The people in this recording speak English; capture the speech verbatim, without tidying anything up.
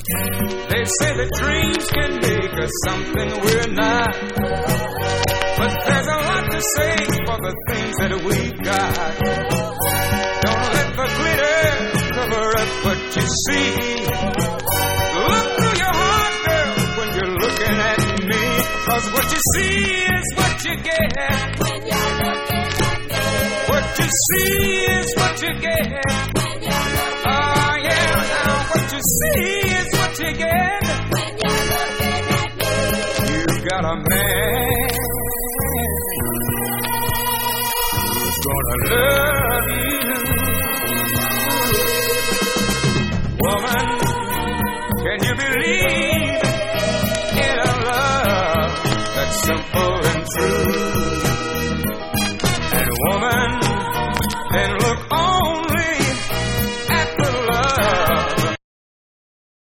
They say that dreams can make us something we're not. But there's a lot to say for the things that we've got. Don't let the glitter cover up what you see. Look through your heart, girl, when you're looking at me. Cause what you see is what you get. When you're looking at me. What you see is what you get. When you're looking Oh yeah, now what you see is what you get. When you're looking at me. You got a man who's gonna love